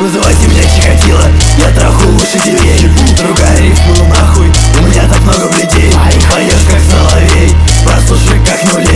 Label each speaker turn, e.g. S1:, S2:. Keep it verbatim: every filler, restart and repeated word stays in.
S1: Называйте меня Чикатило, я траху лучше тебе. Другая рифма, ну нахуй, у меня так много бледей. Поешь как соловей, прослушай как нулей.